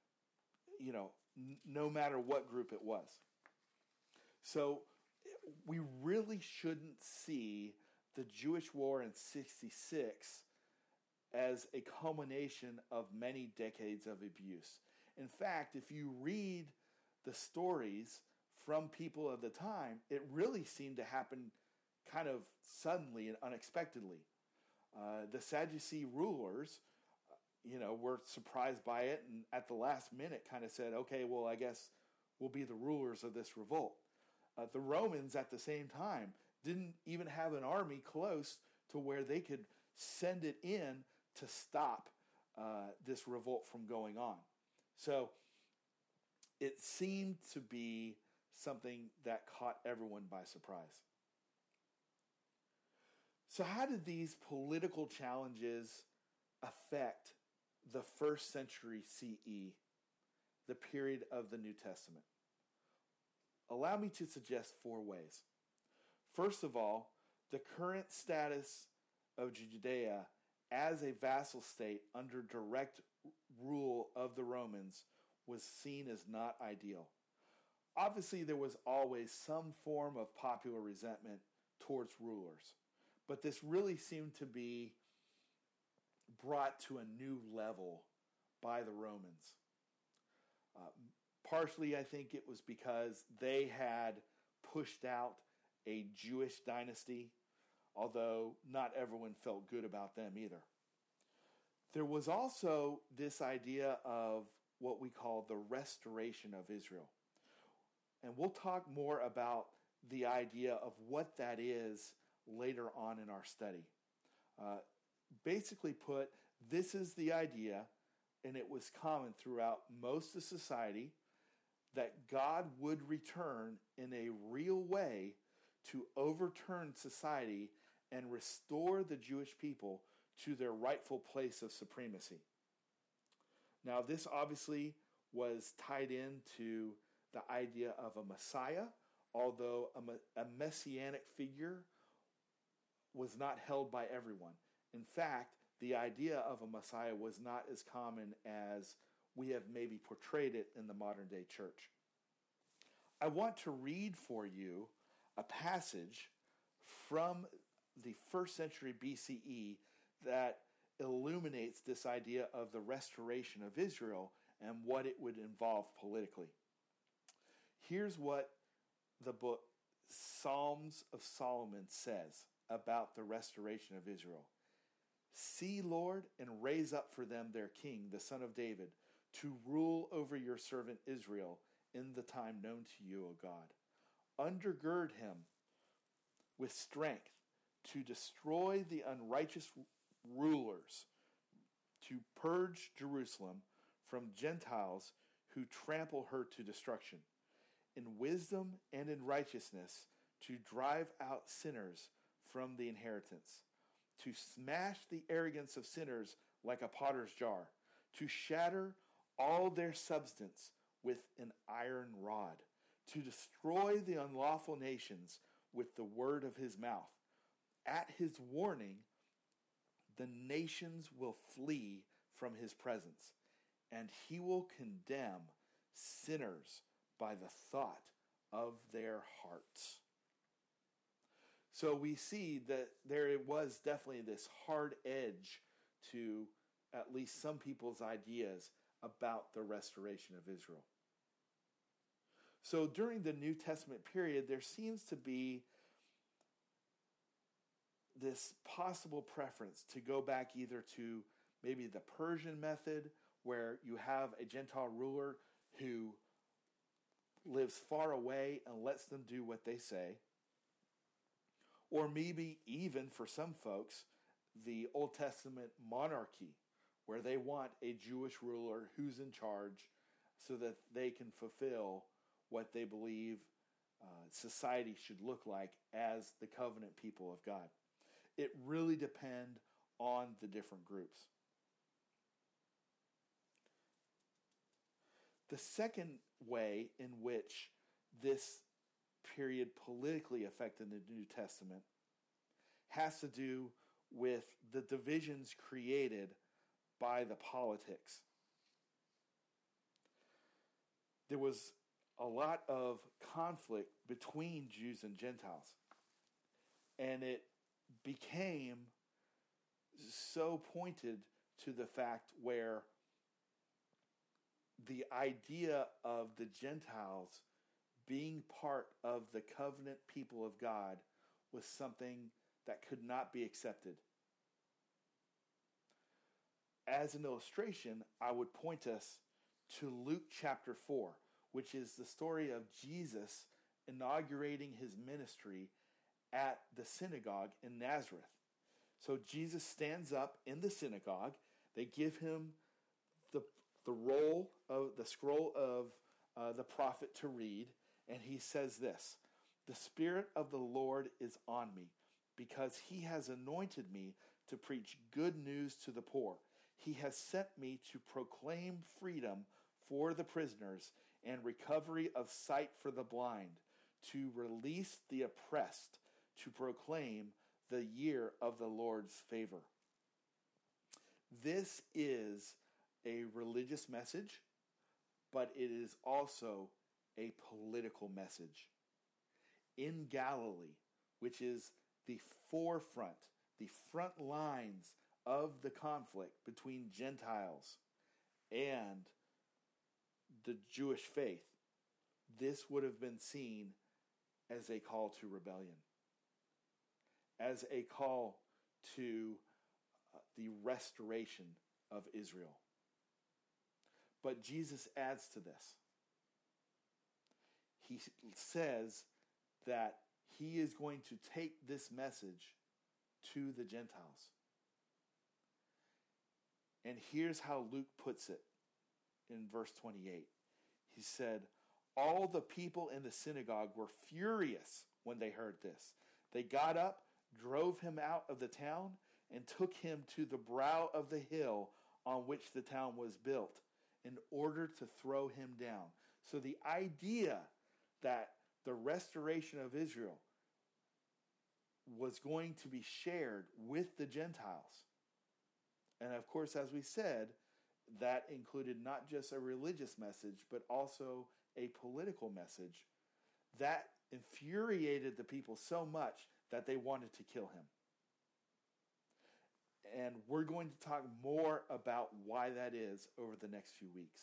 no matter what group it was. So we really shouldn't see the Jewish War in 66 as a culmination of many decades of abuse. In fact, if you read the stories from people of the time, it really seemed to happen kind of suddenly and unexpectedly. The Sadducee rulers, were surprised by it, and at the last minute kind of said, okay, well, I guess we'll be the rulers of this revolt. The Romans at the same time didn't even have an army close to where they could send it in to stop this revolt from going on. So it seemed to be something that caught everyone by surprise. So how did these political challenges affect the first century CE, the period of the New Testament? Allow me to suggest 4 ways. First of all, the current status of Judea as a vassal state under direct rule of the Romans was seen as not ideal. Obviously, there was always some form of popular resentment towards rulers, but this really seemed to be brought to a new level by the Romans. Partially, I think it was because they had pushed out a Jewish dynasty, although not everyone felt good about them either. There was also this idea of what we call the restoration of Israel. And we'll talk more about the idea of what that is later on in our study. Basically put, this is the idea, and it was common throughout most of society, that God would return in a real way to overturn society and restore the Jewish people to their rightful place of supremacy. Now, this obviously was tied into the idea of a Messiah, although a messianic figure was not held by everyone. In fact, the idea of a Messiah was not as common as we have maybe portrayed it in the modern day church. I want to read for you a passage from the 1st century BCE that illuminates this idea of the restoration of Israel and what it would involve politically. Here's what the book Psalms of Solomon says about the restoration of Israel. See, Lord, and raise up for them their king, the son of David, to rule over your servant Israel in the time known to you, O God. Undergird him with strength to destroy the unrighteous rulers, to purge Jerusalem from Gentiles who trample her to destruction, in wisdom and in righteousness to drive out sinners from the inheritance, to smash the arrogance of sinners like a potter's jar, to shatter all their substance with an iron rod, to destroy the unlawful nations with the word of his mouth. At his warning, the nations will flee from his presence, and he will condemn sinners by the thought of their hearts. So we see that there was definitely this hard edge to at least some people's ideas about the restoration of Israel. So during the New Testament period, there seems to be this possible preference to go back either to maybe the Persian method, where you have a Gentile ruler who lives far away and lets them do what they say, or maybe even for some folks, the Old Testament monarchy, where they want a Jewish ruler who's in charge so that they can fulfill what they believe society should look like as the covenant people of God. It really depends on the different groups. The second way in which this period politically affected the New Testament has to do with the divisions created by the politics. There was a lot of conflict between Jews and Gentiles, and it became so pointed to the fact where the idea of the Gentiles being part of the covenant people of God was something that could not be accepted. As an illustration, I would point us to Luke chapter 4, which is the story of Jesus inaugurating his ministry at the synagogue in Nazareth. So Jesus stands up in the synagogue. They give him the scroll of the prophet to read, and he says this: "The Spirit of the Lord is on me, because he has anointed me to preach good news to the poor. He has sent me to proclaim freedom for the prisoners and recovery of sight for the blind, to release the oppressed, to proclaim the year of the Lord's favor." This is a religious message, but it is also a political message. In Galilee, which is the forefront, the front lines of the conflict between Gentiles and the Jewish faith, this would have been seen as a call to rebellion, as a call to the restoration of Israel. But Jesus adds to this. He says that he is going to take this message to the Gentiles. And here's how Luke puts it in verse 28. He said, "All the people in the synagogue were furious when they heard this. They got up, drove him out of the town, and took him to the brow of the hill on which the town was built, in order to throw him down. So the idea that the restoration of Israel was going to be shared with the Gentiles. And of course, as we said, that included not just a religious message, but also a political message. That infuriated the people so much that they wanted to kill him. And we're going to talk more about why that is over the next few weeks.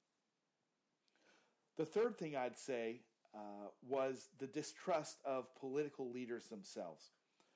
The third thing I'd say was the distrust of political leaders themselves.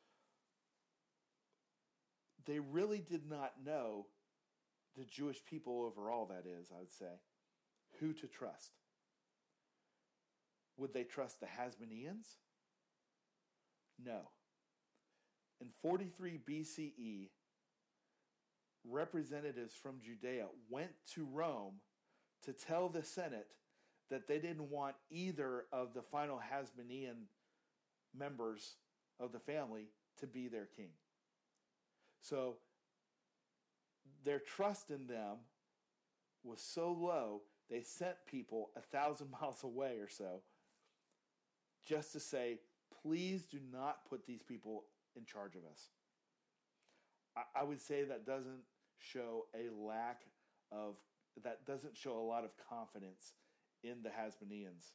They really did not know, the Jewish people overall, that is, I would say, who to trust. Would they trust the Hasmoneans? No. In 43 BCE, representatives from Judea went to Rome to tell the Senate that they didn't want either of the final Hasmonean members of the family to be their king. So their trust in them was so low, they sent people 1,000 miles away or so just to say, please do not put these people in charge of us. I would say that doesn't show a lot of confidence in the Hasmoneans.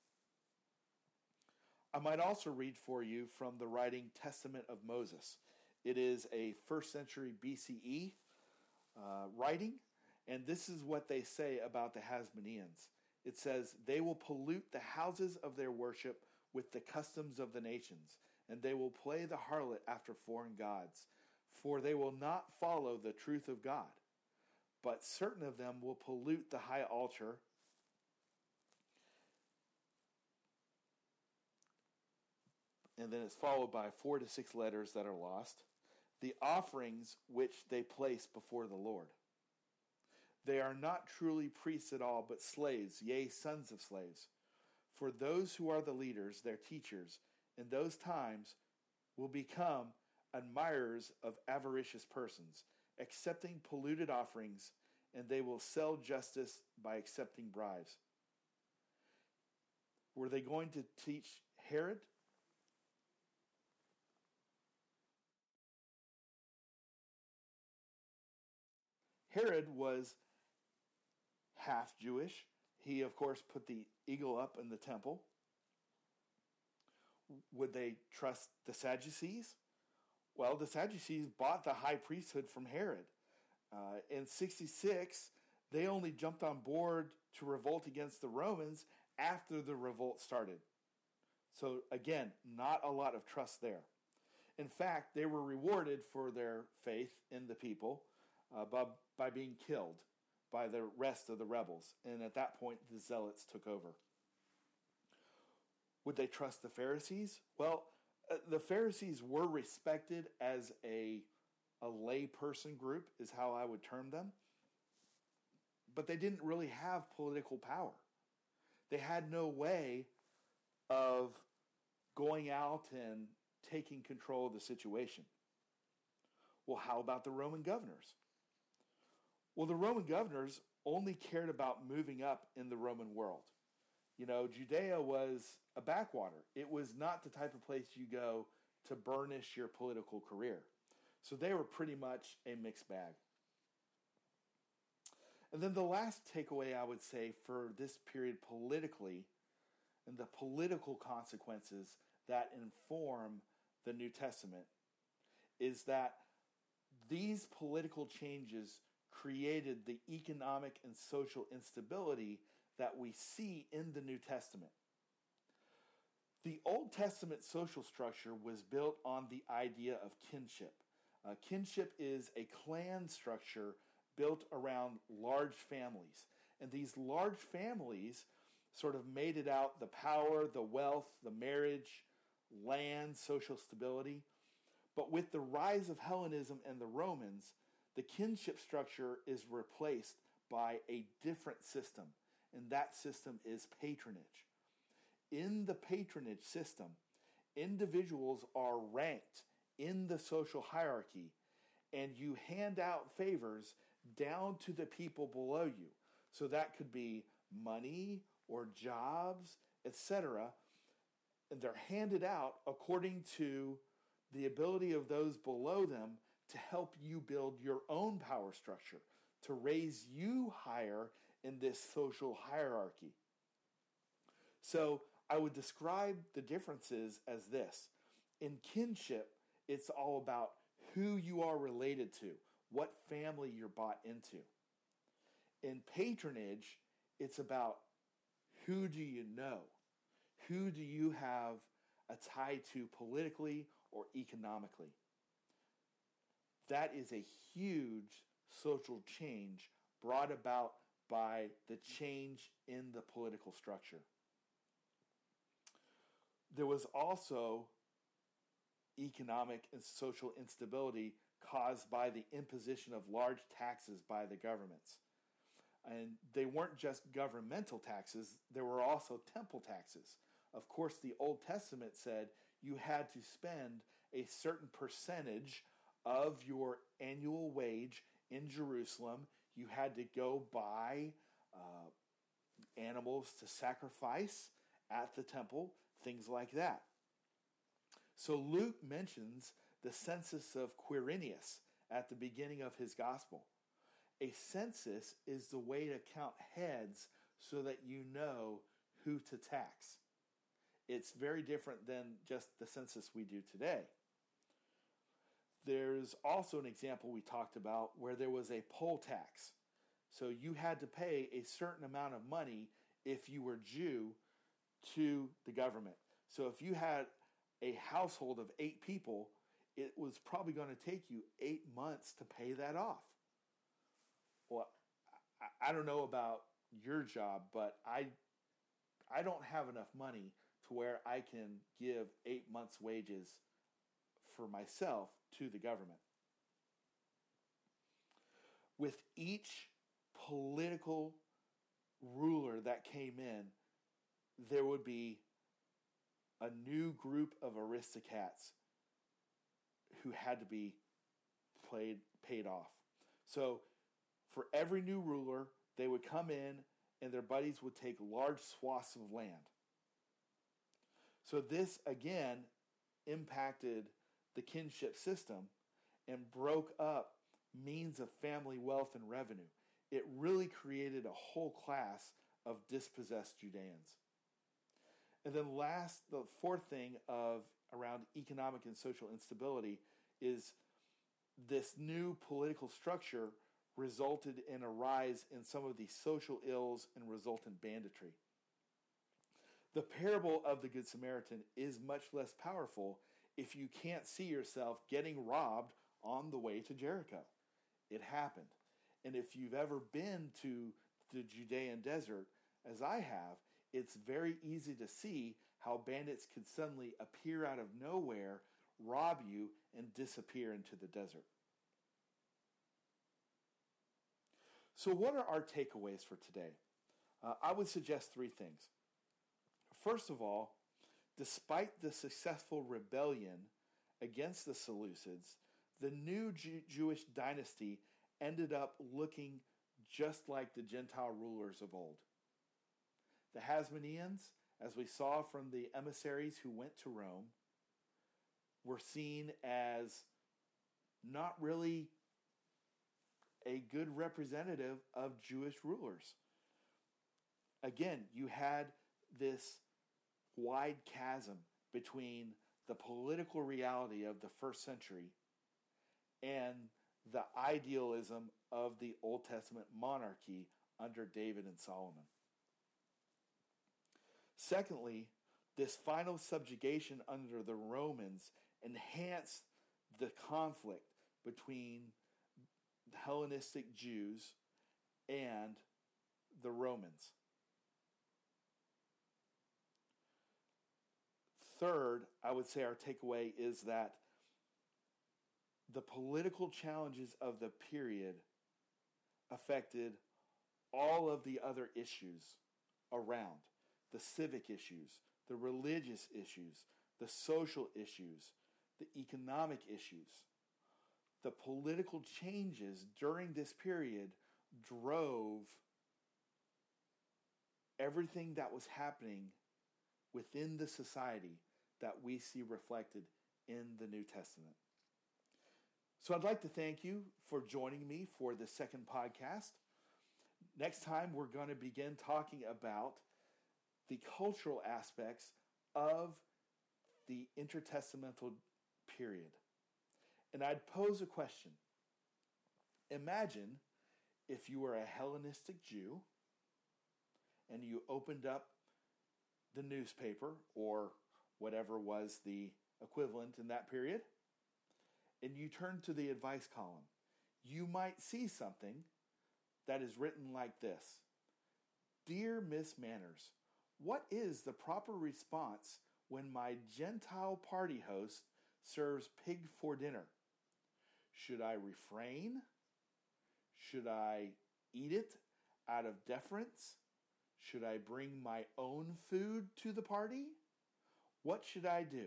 I might also read for you from the writing Testament of Moses. It is a 1st century BCE writing, and this is what they say about the Hasmoneans. It says, they will pollute the houses of their worship with the customs of the nations, and they will play the harlot after foreign gods, for they will not follow the truth of God. But certain of them will pollute the high altar, and then it's followed by 4 to 6 letters that are lost, the offerings which they place before the Lord. They are not truly priests at all, but slaves, yea, sons of slaves. For those who are the leaders, their teachers, in those times will become admirers of avaricious persons, accepting polluted offerings, and they will sell justice by accepting bribes. Were they going to teach Herod? Herod was half Jewish. He, of course, put the eagle up in the temple. Would they trust the Sadducees? Well, the Sadducees bought the high priesthood from Herod. In 66, they only jumped on board to revolt against the Romans after the revolt started. So again, not a lot of trust there. In fact, they were rewarded for their faith in the people by being killed by the rest of the rebels. And at that point, the Zealots took over. Would they trust the Pharisees? Well, the Pharisees were respected as a lay person group, is how I would term them. But they didn't really have political power. They had no way of going out and taking control of the situation. Well, how about the Roman governors? Well, the Roman governors only cared about moving up in the Roman world. You know, Judea was a backwater. It was not the type of place you go to burnish your political career. So they were pretty much a mixed bag. And then the last takeaway I would say for this period politically, and the political consequences that inform the New Testament, is that these political changes created the economic and social instability that we see in the New Testament. The Old Testament social structure was built on the idea of kinship. Kinship is a clan structure built around large families. And these large families sort of mated out the power, the wealth, the marriage, land, social stability. But with the rise of Hellenism and the Romans, the kinship structure is replaced by a different system, and that system is patronage. In the patronage system, individuals are ranked in the social hierarchy, and you hand out favors down to the people below you. So that could be money or jobs, etc. And they're handed out according to the ability of those below them to help you build your own power structure, to raise you higher in this social hierarchy. So I would describe the differences as this. In kinship, it's all about who you are related to, what family you're bought into. In patronage, it's about who do you know? Who do you have a tie to politically or economically? That is a huge social change brought about by the change in the political structure. There was also economic and social instability caused by the imposition of large taxes by the governments. And they weren't just governmental taxes, there were also temple taxes. Of course, the Old Testament said you had to spend a certain percentage of your annual wage in Jerusalem. You had to go buy animals to sacrifice at the temple, things like that. So Luke mentions the census of Quirinius at the beginning of his gospel. A census is the way to count heads so that you know who to tax. It's very different than just the census we do today. There's also an example we talked about where there was a poll tax. So you had to pay a certain amount of money if you were Jew to the government. So if you had a household of 8 people, it was probably going to take you 8 months to pay that off. Well, I don't know about your job, but I don't have enough money to where I can give 8 months' wages for myself to the government. With each political ruler that came in, there would be a new group of aristocrats who had to be paid off. So for every new ruler, they would come in and their buddies would take large swaths of land. So this, again, impacted the kinship system and broke up means of family wealth and revenue. It really created a whole class of dispossessed Judeans. And then the fourth thing around economic and social instability is this new political structure resulted in a rise in some of the social ills and resultant banditry. The parable of the Good Samaritan is much less powerful if you can't see yourself getting robbed on the way to Jericho. It happened. And if you've ever been to the Judean desert, as I have, it's very easy to see how bandits could suddenly appear out of nowhere, rob you, and disappear into the desert. So what are our takeaways for today? I would suggest 3 things. First of all, despite the successful rebellion against the Seleucids, the new Jewish dynasty ended up looking just like the Gentile rulers of old. The Hasmoneans, as we saw from the emissaries who went to Rome, were seen as not really a good representative of Jewish rulers. Again, you had this wide chasm between the political reality of the first century and the idealism of the Old Testament monarchy under David and Solomon. Secondly, this final subjugation under the Romans enhanced the conflict between the Hellenistic Jews and the Romans. Third, I would say our takeaway is that the political challenges of the period affected all of the other issues around. The civic issues, the religious issues, the social issues, the economic issues, the political changes during this period drove everything that was happening within the society that we see reflected in the New Testament. So I'd like to thank you for joining me for the second podcast. Next time, we're going to begin talking about the cultural aspects of the intertestamental period. And I'd pose a question. Imagine if you were a Hellenistic Jew and you opened up the newspaper or whatever was the equivalent in that period, and you turned to the advice column. You might see something that is written like this: Dear Miss Manners, what is the proper response when my Gentile party host serves pig for dinner? Should I refrain? Should I eat it out of deference? Should I bring my own food to the party? What should I do?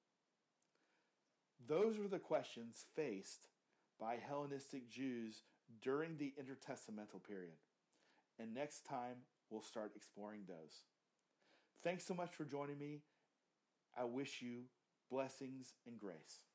Those were the questions faced by Hellenistic Jews during the intertestamental period. And next time, we'll start exploring those. Thanks so much for joining me. I wish you blessings and grace.